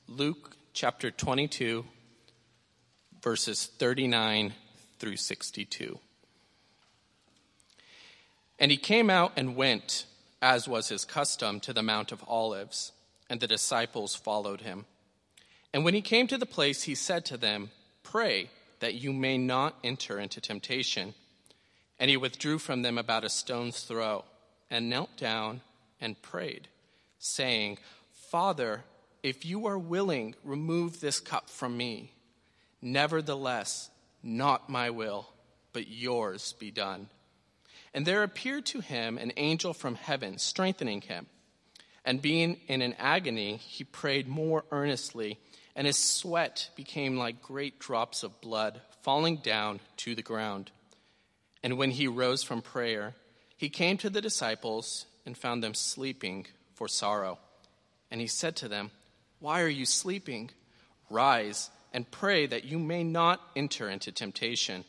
Luke chapter 22, verses 39 through 62. And he came out and went, as was his custom, to the Mount of Olives, and the disciples followed him. And when he came to the place, he said to them, "Pray that you may not enter into temptation." And he withdrew from them about a stone's throw, and knelt down and prayed, saying, "Father, if you are willing, remove this cup from me. Nevertheless, not my will, but yours be done." And there appeared to him an angel from heaven, strengthening him. And being in an agony, he prayed more earnestly, and his sweat became like great drops of blood falling down to the ground. And when he rose from prayer, he came to the disciples and found them sleeping for sorrow. And he said to them, "Why are you sleeping? Rise and pray that you may not enter into temptation."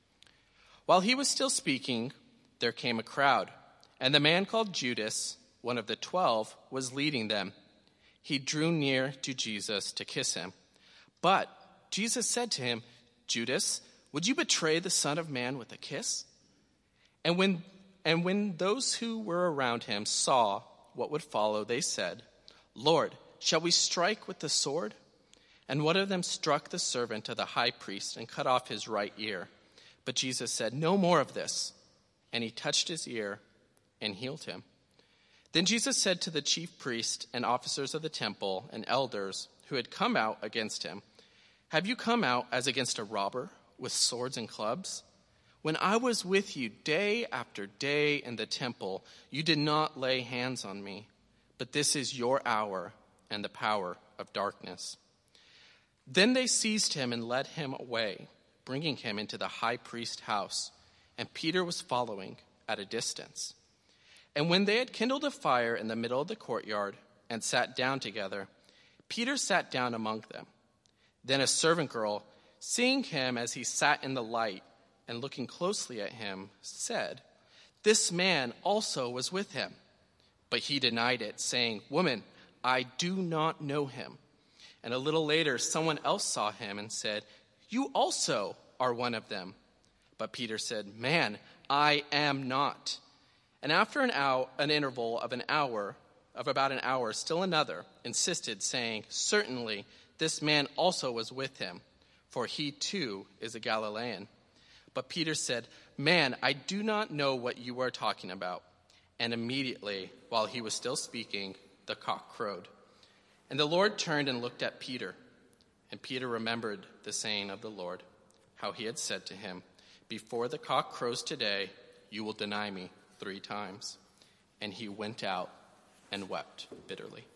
While he was still speaking, there came a crowd, and the man called Judas, one of the 12, was leading them. He drew near to Jesus to kiss him. But Jesus said to him, "Judas, would you betray the Son of Man with a kiss?" And when those who were around him saw what would follow, they said, "Lord, shall we strike with the sword?" And one of them struck the servant of the high priest and cut off his right ear. But Jesus said, "No more of this." And he touched his ear and healed him. Then Jesus said to the chief priests and officers of the temple and elders who had come out against him, "Have you come out as against a robber with swords and clubs? When I was with you day after day in the temple, you did not lay hands on me, but this is your hour and the power of darkness." Then they seized him and led him away, bringing him into the high priest's house, and Peter was following at a distance. And when they had kindled a fire in the middle of the courtyard and sat down together, Peter sat down among them. Then a servant girl, seeing him as he sat in the light and looking closely at him, said, "This man also was with him." But he denied it, saying, "Woman, I do not know him." And a little later, someone else saw him and said, "You also are one of them." But Peter said, "Man, I am not." And after an interval of about an hour, still another insisted, saying, "Certainly this man also was with him, for he too is a Galilean." But Peter said, "Man, I do not know what you are talking about." And immediately, while he was still speaking, the cock crowed. And the Lord turned and looked at Peter. And Peter remembered the saying of the Lord, how he had said to him, "Before the cock crows today, you will deny me 3 times." And he went out and wept bitterly.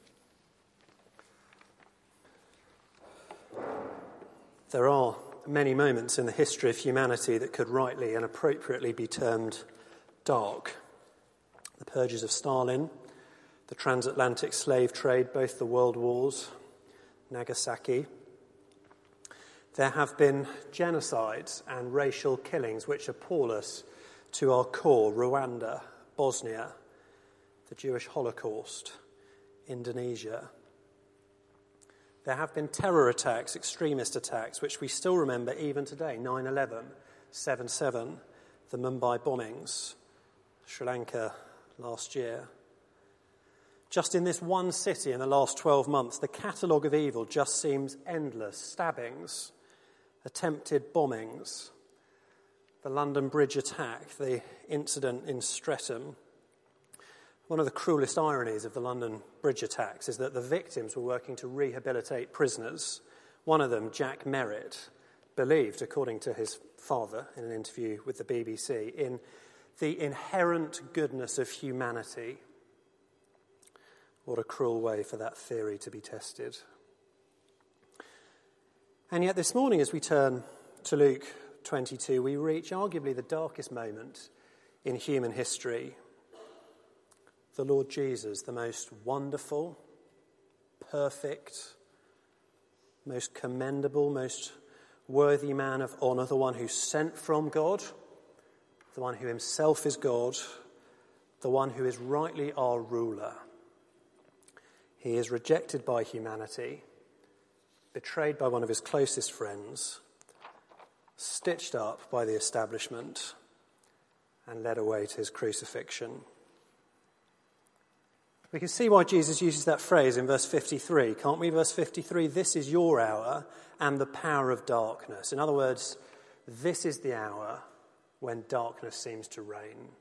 There are many moments in the history of humanity that could rightly and appropriately be termed dark. The purges of Stalin, the transatlantic slave trade, both the world wars, Nagasaki. There have been genocides and racial killings which appall us to our core: Rwanda, Bosnia, the Jewish Holocaust, Indonesia. There have been terror attacks, extremist attacks, which we still remember even today: 9/11, 7/7, the Mumbai bombings, Sri Lanka last year. Just in this one city in the last 12 months, the catalogue of evil just seems endless. Stabbings, attempted bombings, the London Bridge attack, the incident in Streatham. One of the cruelest ironies of the London Bridge attacks is that the victims were working to rehabilitate prisoners. One of them, Jack Merritt, believed, according to his father in an interview with the BBC, in the inherent goodness of humanity. What a cruel way for that theory to be tested. And yet this morning, as we turn to Luke 22, we reach arguably the darkest moment in human history. The Lord Jesus, the most wonderful, perfect, most commendable, most worthy man of honour, the one who's sent from God, the one who himself is God, the one who is rightly our ruler. He is rejected by humanity, betrayed by one of his closest friends, stitched up by the establishment, and led away to his crucifixion. We can see why Jesus uses that phrase in verse 53, can't we? Verse 53, this is your hour and the power of darkness. In other words, this is the hour when darkness seems to reign.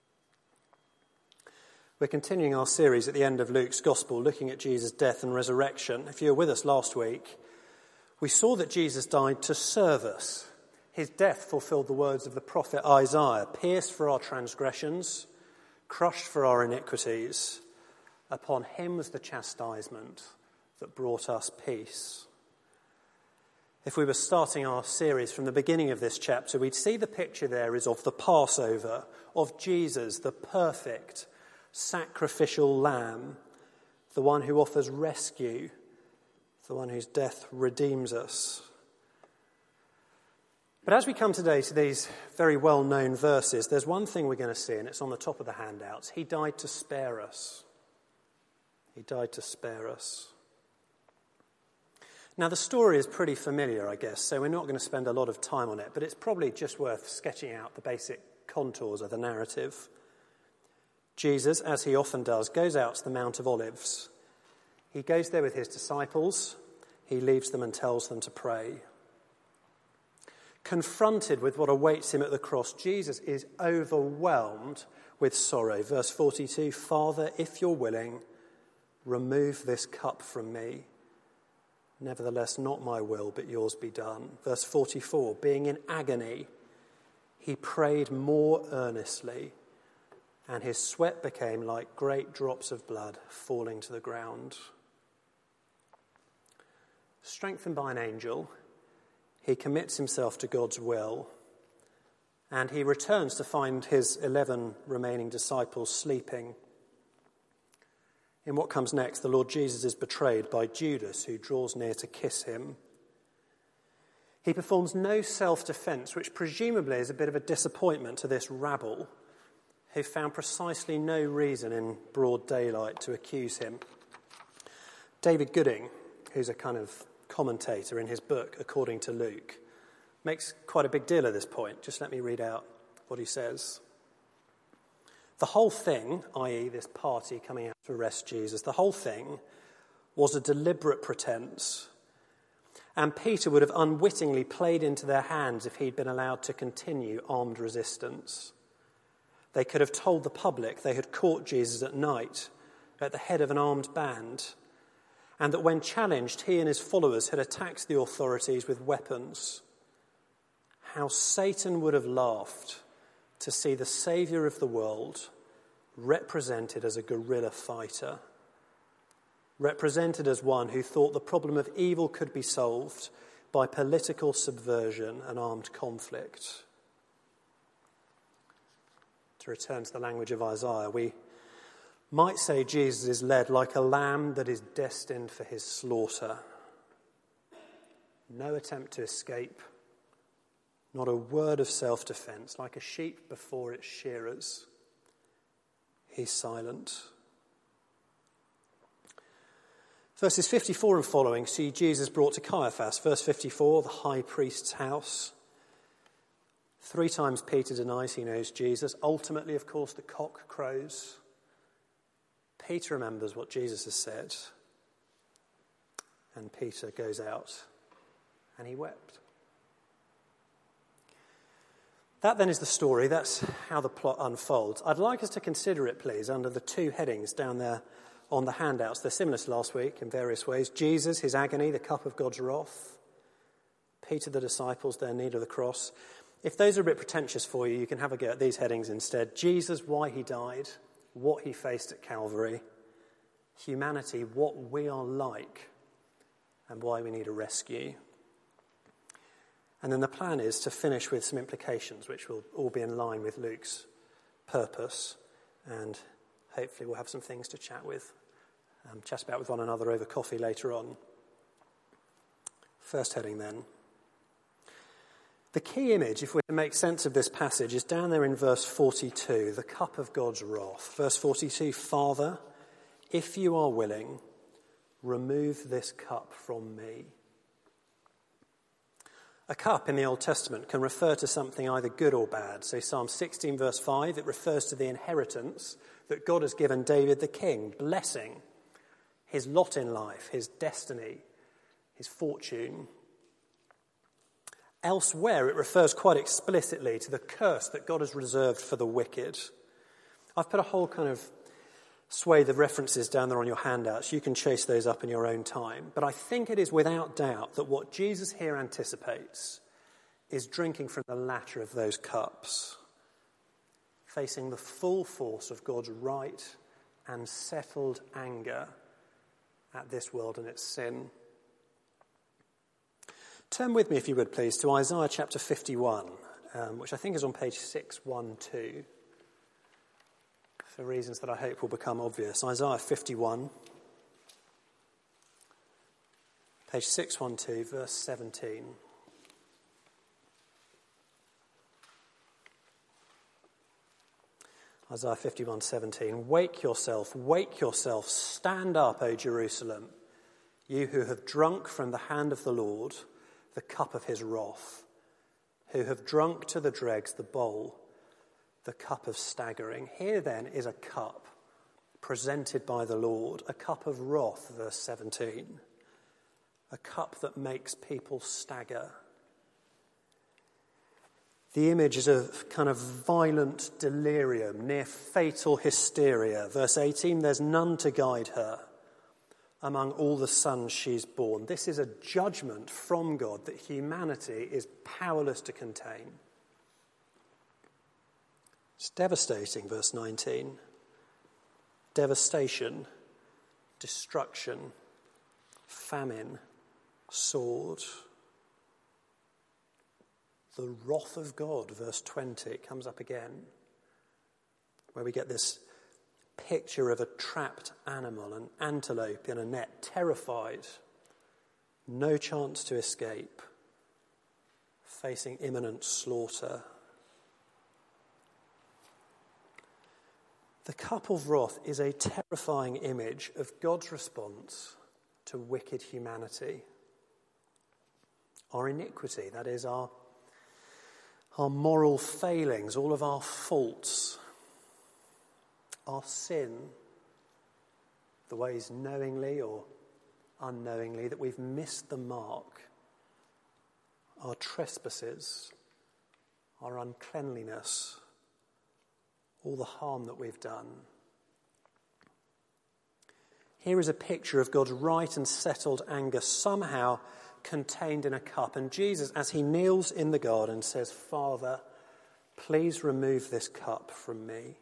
We're continuing our series at the end of Luke's Gospel, looking at Jesus' death and resurrection. If you were with us last week, we saw that Jesus died to serve us. His death fulfilled the words of the prophet Isaiah, pierced for our transgressions, crushed for our iniquities. Upon him was the chastisement that brought us peace. If we were starting our series from the beginning of this chapter, we'd see the picture there is of the Passover, of Jesus, the perfect sacrificial lamb, the one who offers rescue, the one whose death redeems us. But as we come today to these very well-known verses, there's one thing we're going to see, and it's on the top of the handouts. He died to spare us. He died to spare us. Now, the story is pretty familiar, I guess, so we're not going to spend a lot of time on it, but it's probably just worth sketching out the basic contours of the narrative. Jesus, as he often does, goes out to the Mount of Olives. He goes there with his disciples. He leaves them and tells them to pray. Confronted with what awaits him at the cross, Jesus is overwhelmed with sorrow. Verse 42, Father, if you're willing, remove this cup from me. Nevertheless, not my will, but yours be done. Verse 44, being in agony, he prayed more earnestly, and his sweat became like great drops of blood falling to the ground. Strengthened by an angel, he commits himself to God's will, and he returns to find his 11 remaining disciples sleeping. In what comes next, the Lord Jesus is betrayed by Judas, who draws near to kiss him. He performs no self-defense, which presumably is a bit of a disappointment to this rabble, who found precisely no reason in broad daylight to accuse him. David Gooding, who's a kind of commentator in his book, According to Luke, makes quite a big deal of this point. Just let me read out what he says. The whole thing, i.e. this party coming out to arrest Jesus, the whole thing was a deliberate pretense. And Peter would have unwittingly played into their hands if he'd been allowed to continue armed resistance. They could have told the public they had caught Jesus at night at the head of an armed band, and that when challenged, he and his followers had attacked the authorities with weapons. How Satan would have laughed to see the Saviour of the world represented as a guerrilla fighter, represented as one who thought the problem of evil could be solved by political subversion and armed conflict. To return to the language of Isaiah, we might say Jesus is led like a lamb that is destined for his slaughter. No attempt to escape, not a word of self-defense, like a sheep before its shearers. He's silent. Verses 54 and following see Jesus brought to Caiaphas. Verse 54, the high priest's house. 3 times Peter denies he knows Jesus. Ultimately, of course, the cock crows. Peter remembers what Jesus has said. And Peter goes out and he wept. That then is the story. That's how the plot unfolds. I'd like us to consider it, please, under the 2 headings down there on the handouts. They're similar to last week in various ways. Jesus, his agony, the cup of God's wrath. Peter, the disciples, their need of the cross. If those are a bit pretentious for you, you can have a go at these headings instead. Jesus, why he died, what he faced at Calvary. Humanity, what we are like, and why we need a rescue. And then the plan is to finish with some implications, which will all be in line with Luke's purpose. And hopefully we'll have some things to chat about with one another over coffee later on. First heading then. The key image, if we're to make sense of this passage, is down there in verse 42, the cup of God's wrath. Verse 42, Father, if you are willing, remove this cup from me. A cup in the Old Testament can refer to something either good or bad. So Psalm 16 verse 5, it refers to the inheritance that God has given David the king, blessing, his lot in life, his destiny, his fortune. Elsewhere, it refers quite explicitly to the curse that God has reserved for the wicked. I've put a whole kind of swathe of references down there on your handouts. You can chase those up in your own time. But I think it is without doubt that what Jesus here anticipates is drinking from the latter of those cups, facing the full force of God's right and settled anger at this world and its sin. Turn with me, if you would please, to Isaiah chapter 51, which I think is on page 612. For reasons that I hope will become obvious. Isaiah 51, page 612, verse 17. Isaiah 51:17. Wake yourself, stand up, O Jerusalem, you who have drunk from the hand of the Lord the cup of his wrath, who have drunk to the dregs the bowl, the cup of staggering. Here then is a cup presented by the Lord, a cup of wrath, verse 17, a cup that makes people stagger. The image is of kind of violent delirium, near fatal hysteria. Verse 18, there's none to guide her among all the sons she's born. This is a judgment from God that humanity is powerless to contain. It's devastating, verse 19. Devastation, destruction, famine, sword. The wrath of God, verse 20, comes up again, where we get this picture of a trapped animal, an antelope in a net, terrified, no chance to escape, facing imminent slaughter. The cup of wrath is a terrifying image of God's response to wicked humanity. Our iniquity, that is our moral failings, all of our faults, our sin, the ways knowingly or unknowingly that we've missed the mark, our trespasses, our uncleanliness, all the harm that we've done. Here is a picture of God's right and settled anger somehow contained in a cup. And Jesus, as he kneels in the garden, says, Father, please remove this cup from me.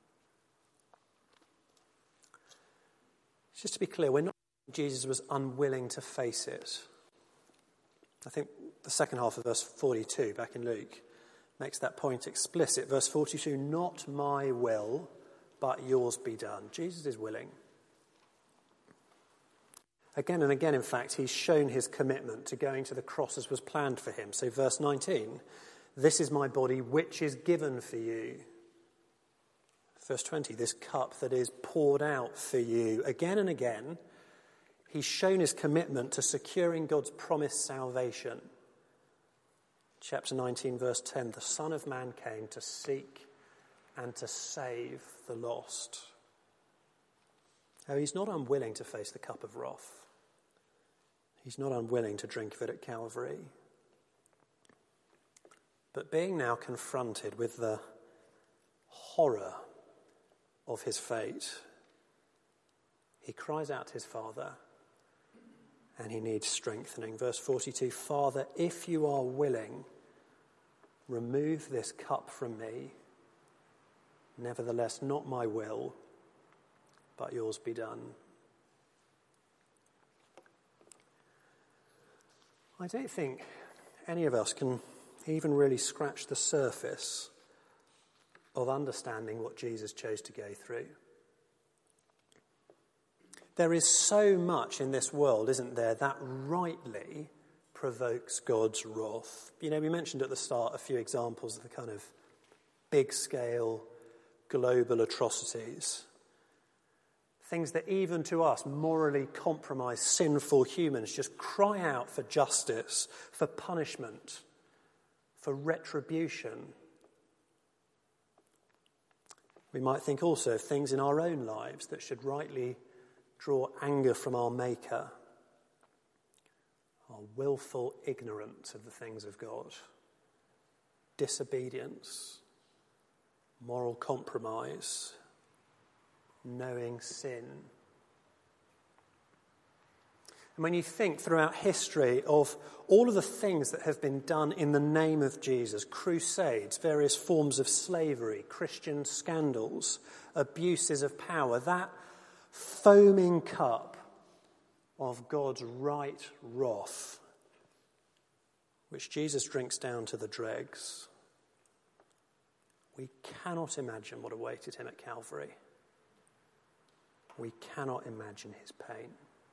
Just to be clear, we're not saying Jesus was unwilling to face it. I think the second half of verse 42 back in Luke makes that point explicit. Verse 42, not my will, but yours be done. Jesus is willing. Again and again, in fact, he's shown his commitment to going to the cross as was planned for him. So verse 19, this is my body which is given for you. Verse 20, this cup that is poured out for you. Again and again, he's shown his commitment to securing God's promised salvation. Chapter 19, verse 10, the Son of Man came to seek and to save the lost. Oh, he's not unwilling to face the cup of wrath. He's not unwilling to drink of it at Calvary. But being now confronted with the horror of his fate, he cries out to his Father, and he needs strengthening. Verse 42, Father, if you are willing, remove this cup from me. Nevertheless, not my will, but yours be done. I don't think any of us can even really scratch the surface of understanding what Jesus chose to go through. There is so much in this world, isn't there, that rightly provokes God's wrath. You know, we mentioned at the start a few examples of the kind of big-scale global atrocities. things that even to us, morally compromised, sinful humans, just cry out for justice, for punishment, for retribution. We might think also of things in our own lives that should rightly draw anger from our Maker. Our willful ignorance of the things of God, disobedience, moral compromise, knowing sin. And when you think throughout history of all of the things that have been done in the name of Jesus, crusades, various forms of slavery, Christian scandals, abuses of power, that foaming cup of God's right wrath, which Jesus drinks down to the dregs, we cannot imagine what awaited him at Calvary. We cannot imagine his pain.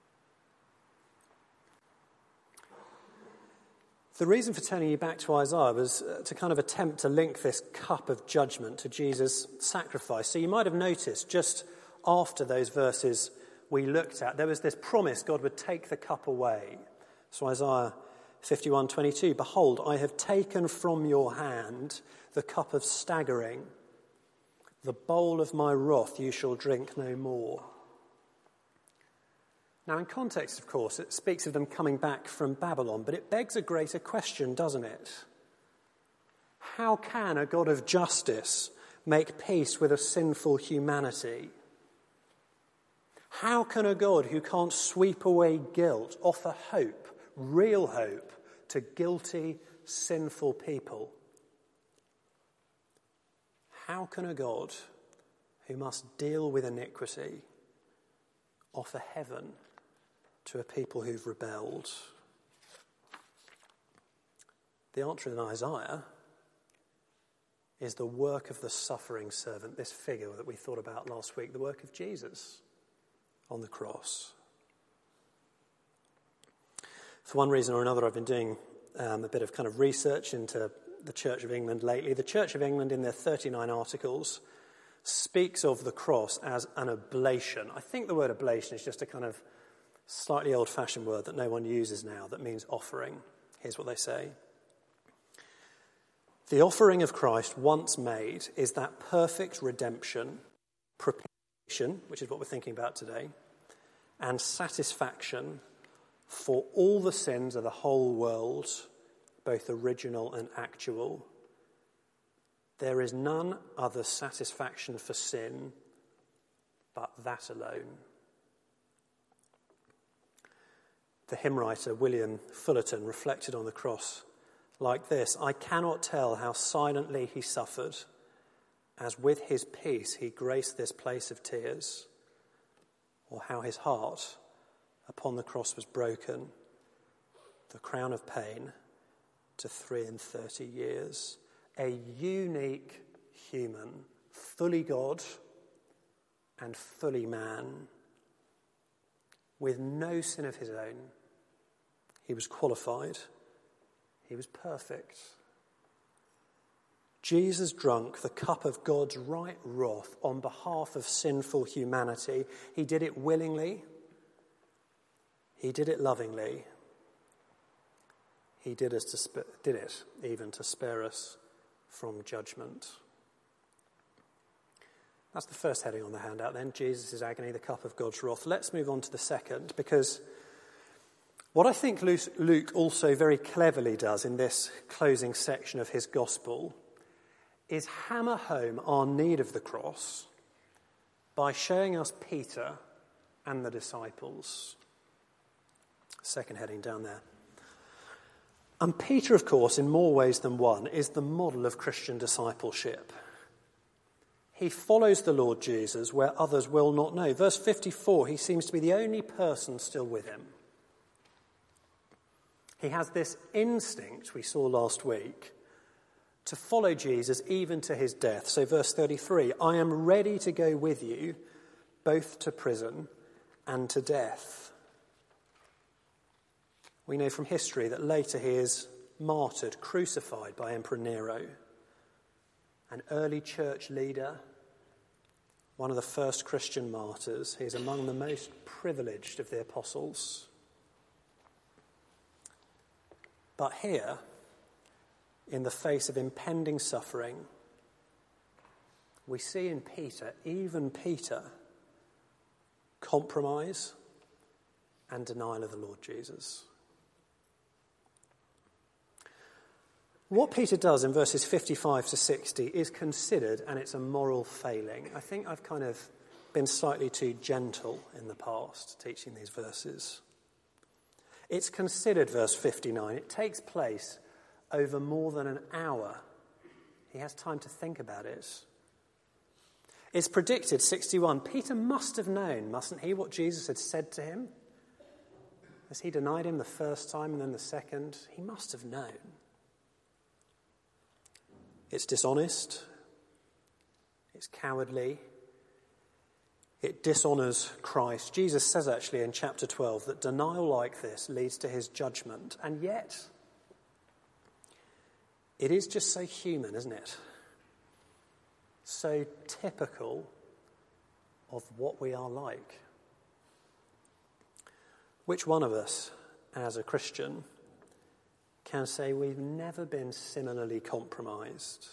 The reason for turning you back to Isaiah was to kind of attempt to link this cup of judgment to Jesus' sacrifice. So you might have noticed just after those verses we looked at, there was this promise God would take the cup away. So Isaiah 51:22, behold, I have taken from your hand the cup of staggering. The bowl of my wrath you shall drink no more. Now, in context, of course, it speaks of them coming back from Babylon, but it begs a greater question, doesn't it? How can a God of justice make peace with a sinful humanity? How can a God who can't sweep away guilt offer hope, real hope, to guilty, sinful people? How can a God who must deal with iniquity offer heaven to a people who've rebelled? The answer in Isaiah is the work of the suffering servant, this figure that we thought about last week, the work of Jesus on the cross. For one reason or another, I've been doing a bit of kind of research into the Church of England lately. The Church of England, in their 39 articles, speaks of the cross as an oblation. I think the word oblation is just a kind of slightly old-fashioned word that no one uses now that means offering. Here's what they say. The offering of Christ once made is that perfect redemption, propitiation, which is what we're thinking about today, and satisfaction for all the sins of the whole world, both original and actual. There is none other satisfaction for sin but that alone. The hymn writer William Fullerton reflected on the cross like this: I cannot tell how silently he suffered, as with his peace he graced this place of tears, or how his heart upon the cross was broken, the crown of pain to 33 years. A unique human, fully God and fully man, with no sin of his own. He was qualified. He was perfect. Jesus drank the cup of God's right wrath on behalf of sinful humanity. He did it willingly. He did it lovingly. He did it even to spare us from judgment. That's the first heading on the handout then, Jesus' agony, the cup of God's wrath. Let's move on to the second, because what I think Luke also very cleverly does in this closing section of his gospel is hammer home our need of the cross by showing us Peter and the disciples. Second heading down there. And Peter, of course, in more ways than one, is the model of Christian discipleship. He follows the Lord Jesus where others will not know. Verse 54, he seems to be the only person still with him. He has this instinct, we saw last week, to follow Jesus even to his death. So verse 33, I am ready to go with you both to prison and to death. We know from history that later he is martyred, crucified by Emperor Nero. An early church leader, one of the first Christian martyrs. He's among the most privileged of the apostles. But here, in the face of impending suffering, we see in Peter, even Peter, compromise and denial of the Lord Jesus. What Peter does in verses 55 to 60 is considered, and it's a moral failing. I think I've kind of been slightly too gentle in the past teaching these verses. It's considered, verse 59. It takes place over more than an hour. He has time to think about it. It's predicted, 61. Peter must have known, mustn't he, what Jesus had said to him? As he denied him the first time and then the second, he must have known. It's dishonest. It's cowardly. It dishonours Christ. Jesus says actually in chapter 12 that denial like this leads to his judgment. And yet, it is just so human, isn't it? So typical of what we are like. Which one of us, as a Christian, can say we've never been similarly compromised?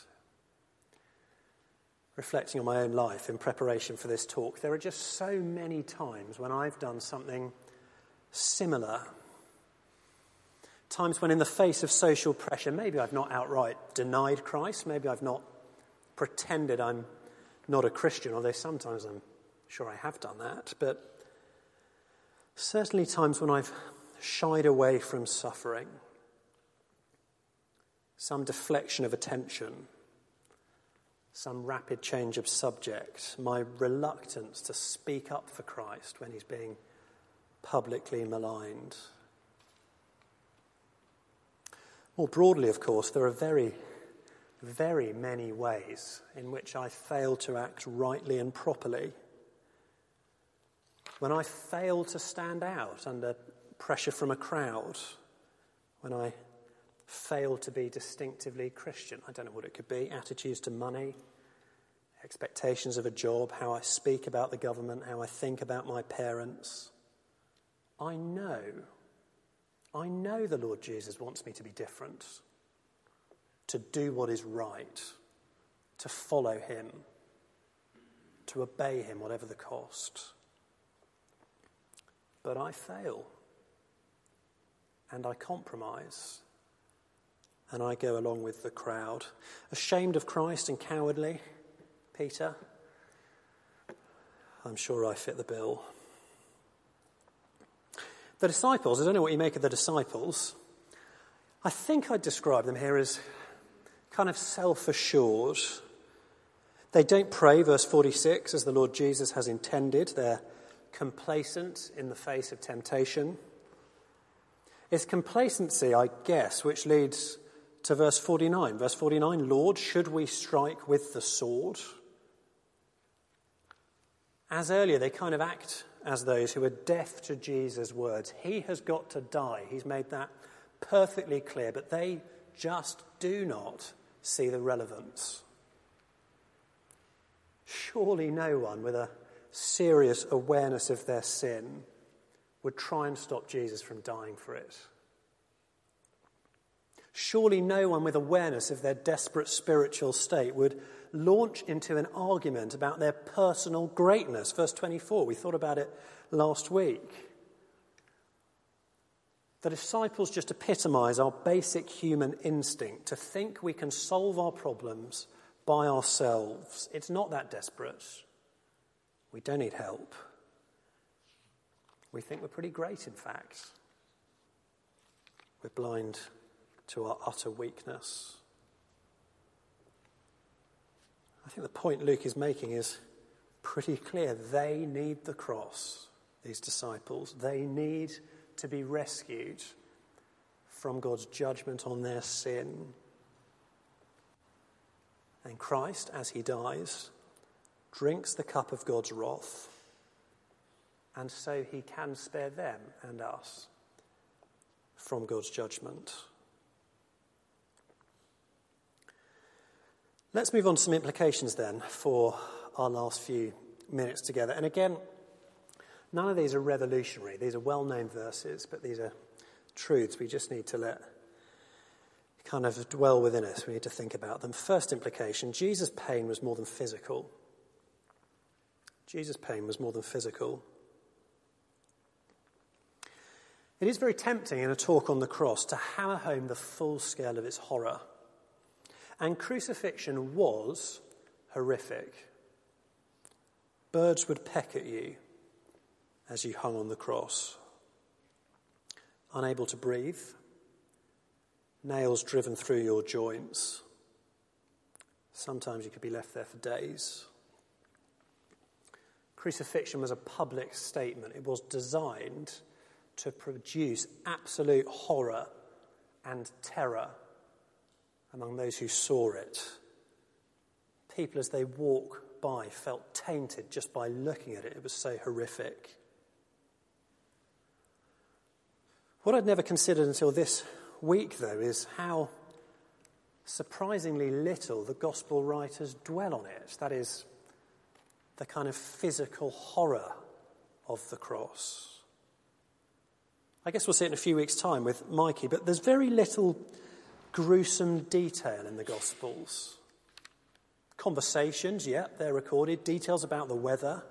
Reflecting on my own life in preparation for this talk, there are just so many times when I've done something similar. Times when in the face of social pressure, maybe I've not outright denied Christ, maybe I've not pretended I'm not a Christian, although sometimes I'm sure I have done that, but certainly times when I've shied away from suffering, some deflection of attention, some rapid change of subject, my reluctance to speak up for Christ when he's being publicly maligned. More broadly, of course, there are very, very many ways in which I fail to act rightly and properly. When I fail to stand out under pressure from a crowd, when I fail to be distinctively Christian. I don't know what it could be. Attitudes to money, expectations of a job, how I speak about the government, how I think about my parents. I know the Lord Jesus wants me to be different, to do what is right, to follow him, to obey him, whatever the cost. But I fail, and I compromise, and I go along with the crowd. Ashamed of Christ and cowardly, Peter? I'm sure I fit the bill. The disciples, I don't know what you make of the disciples. I think I'd describe them here as kind of self-assured. They don't pray, verse 46, as the Lord Jesus has intended. They're complacent in the face of temptation. It's complacency, I guess, which leads to verse 49. Verse 49, Lord, should we strike with the sword? As earlier, they kind of act as those who are deaf to Jesus' words. He has got to die. He's made that perfectly clear, but they just do not see the relevance. Surely no one with a serious awareness of their sin would try and stop Jesus from dying for it. Surely no one with awareness of their desperate spiritual state would launch into an argument about their personal greatness. Verse 24, we thought about it last week. The disciples just epitomise our basic human instinct to think we can solve our problems by ourselves. It's not that desperate. We don't need help. We think we're pretty great, in fact. We're blind to our utter weakness. I think the point Luke is making is pretty clear. They need the cross, these disciples. They need to be rescued from God's judgment on their sin. And Christ, as he dies, drinks the cup of God's wrath, and so he can spare them and us from God's judgment. Let's move on to some implications then for our last few minutes together. And again, none of these are revolutionary. These are well-known verses, but these are truths we just need to let kind of dwell within us. We need to think about them. First implication, Jesus' pain was more than physical. Jesus' pain was more than physical. It is very tempting in a talk on the cross to hammer home the full scale of its horror. And crucifixion was horrific. Birds would peck at you as you hung on the cross. Unable to breathe, nails driven through your joints. Sometimes you could be left there for days. Crucifixion was a public statement. It was designed to produce absolute horror and terror among those who saw it. People, as they walk by, felt tainted just by looking at it. It was so horrific. What I'd never considered until this week, though, is how surprisingly little the gospel writers dwell on it. That is, the kind of physical horror of the cross. I guess we'll see it in a few weeks' time with Mikey, but there's very little gruesome detail in the Gospels. Conversations, yeah, they're recorded. Details about the weather.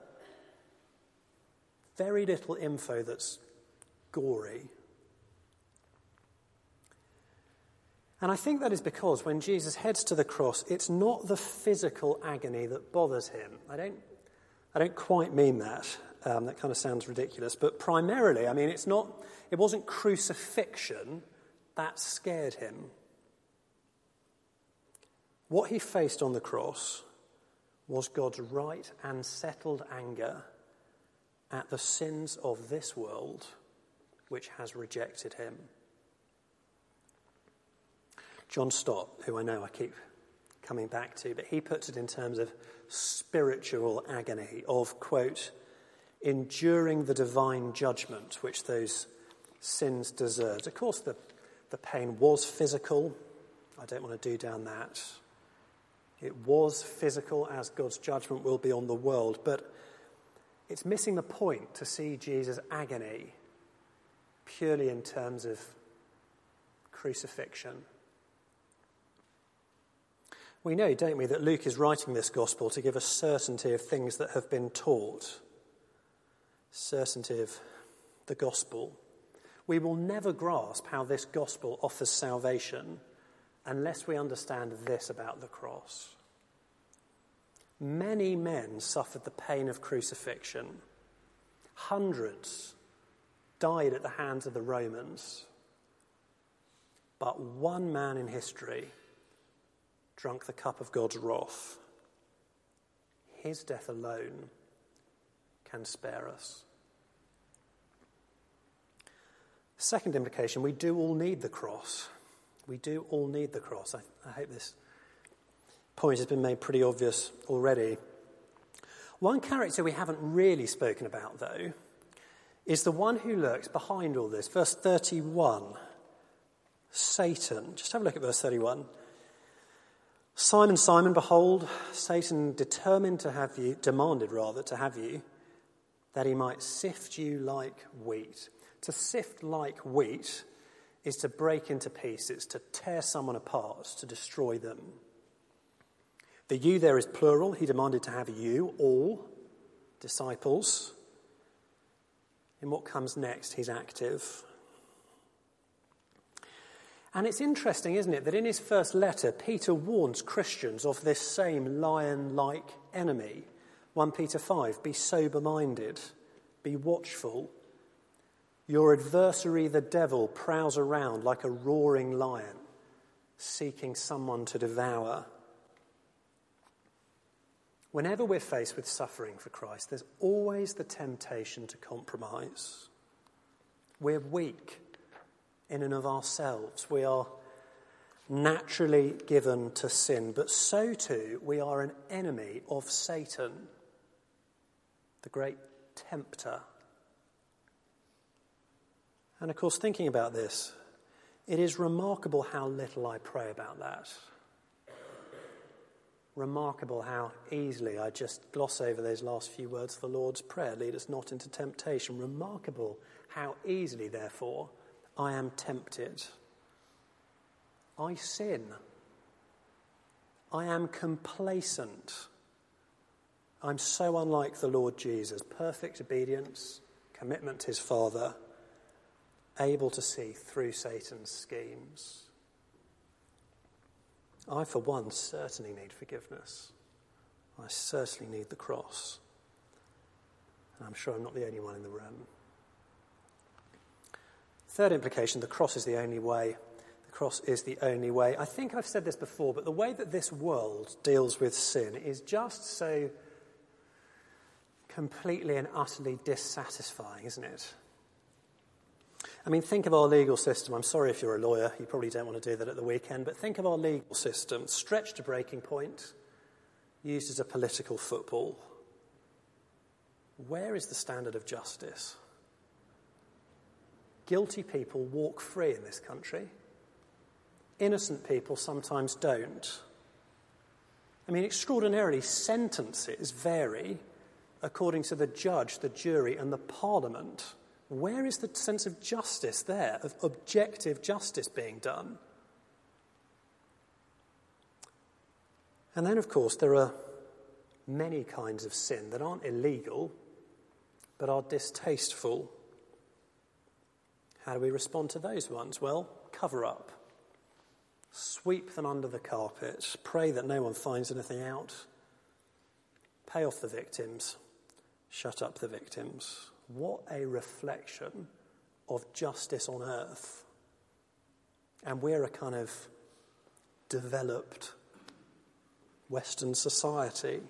Very little info that's gory. And I think that is because when Jesus heads to the cross, it's not the physical agony that bothers him. I don't quite mean that. That kind of sounds ridiculous. But primarily, it wasn't crucifixion that scared him. What he faced on the cross was God's right and settled anger at the sins of this world which has rejected him. John Stott, who I know I keep coming back to, but he puts it in terms of spiritual agony, of, quote, enduring the divine judgment which those sins deserved. Of course, the pain was physical. I don't want to do down that. It was physical, as God's judgment will be on the world, but it's missing the point to see Jesus' agony purely in terms of crucifixion. We know, don't we, that Luke is writing this gospel to give us certainty of things that have been taught. Certainty of the gospel. We will never grasp how this gospel offers salvation unless we understand this about the cross. Many men suffered the pain of crucifixion. Hundreds died at the hands of the Romans. But one man in history drunk the cup of God's wrath. His death alone can spare us. Second implication, we do all need the cross. We do all need the cross. I hope this point has been made pretty obvious already. One character we haven't really spoken about, though, is the one who lurks behind all this. Verse 31, Satan. Just have a look at verse 31. Simon, Simon, behold, Satan demanded to have you, that he might sift you like wheat. To sift like wheat is to break into pieces, to tear someone apart, to destroy them. The you there is plural. He demanded to have you, all disciples. In what comes next, he's active. And it's interesting, isn't it, that in his first letter, Peter warns Christians of this same lion-like enemy. 1 Peter 5, be sober-minded, be watchful. Your adversary, the devil, prowls around like a roaring lion, seeking someone to devour. Whenever we're faced with suffering for Christ, there's always the temptation to compromise. We're weak in and of ourselves. We are naturally given to sin, but so too we are an enemy of Satan, the great tempter. And of course, thinking about this, it is remarkable how little I pray about that. Remarkable how easily I just gloss over those last few words of the Lord's Prayer. Lead us not into temptation. Remarkable how easily, therefore, I am tempted. I sin. I am complacent. I'm so unlike the Lord Jesus. Perfect obedience, commitment to his Father, able to see through Satan's schemes. I, for one, certainly need forgiveness. I certainly need the cross. And I'm sure I'm not the only one in the room. Third implication, the cross is the only way. The cross is the only way. I think I've said this before, but the way that this world deals with sin is just so completely and utterly dissatisfying, isn't it? I mean, think of our legal system. I'm sorry if you're a lawyer, you probably don't want to do that at the weekend, but think of our legal system, stretched to breaking point, used as a political football. Where is the standard of justice? Guilty people walk free in this country. Innocent people sometimes don't. I mean, extraordinarily, sentences vary according to the judge, the jury, and the parliament. Where is the sense of justice there, of objective justice being done? And then, of course, there are many kinds of sin that aren't illegal, but are distasteful. How do we respond to those ones? Well, cover up. Sweep them under the carpet. Pray that no one finds anything out. Pay off the victims. Shut up the victims. What a reflection of justice on earth. And we're a kind of developed Western society.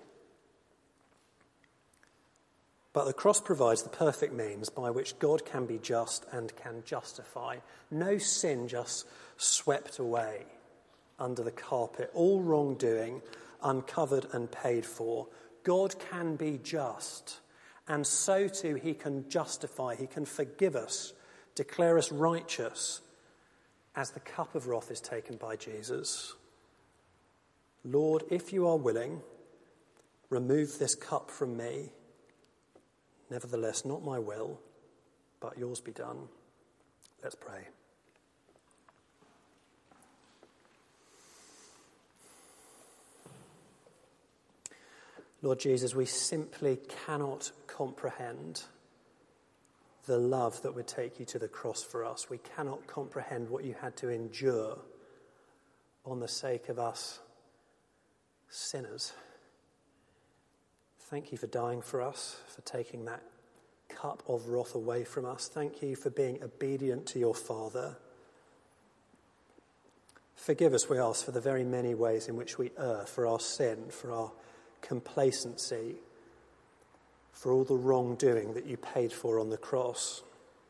But the cross provides the perfect means by which God can be just and can justify. No sin just swept away under the carpet. All wrongdoing uncovered and paid for. God can be just. And so too he can justify, he can forgive us, declare us righteous as the cup of wrath is taken by Jesus. Lord, if you are willing, remove this cup from me. Nevertheless, not my will, but yours be done. Let's pray. Lord Jesus, we simply cannot comprehend the love that would take you to the cross for us. We cannot comprehend what you had to endure on the sake of us sinners. Thank you for dying for us, for taking that cup of wrath away from us. Thank you for being obedient to your Father. Forgive us, we ask, for the very many ways in which we err, for our sin, for our complacency, for all the wrongdoing that you paid for on the cross.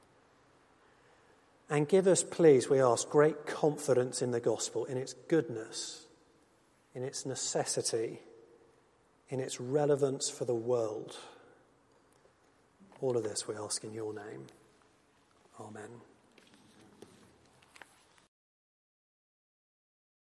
And give us, please, we ask, great confidence in the gospel, in its goodness, in its necessity, in its relevance for the world. All of this we ask in your name. Amen.